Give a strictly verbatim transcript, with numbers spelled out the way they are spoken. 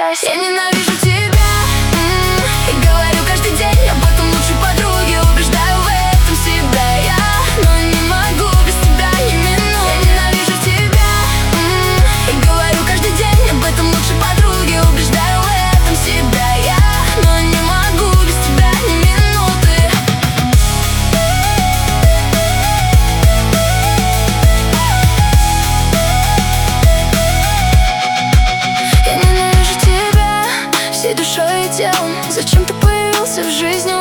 счастье. Я ненавижу тебя, м-м, и говорю каждый день об этом лучшей подруге. Убеждаю в этом себя я, но не могу без тебя ни минуты. Я ненавижу тебя, м-м, и говорю каждый день об этом лучшей подруге. Убеждаю в этом себя я, но не могу без тебя ни минуты. Я ненавижу тебя всей душой и телом. Зачем ты появился в жизни?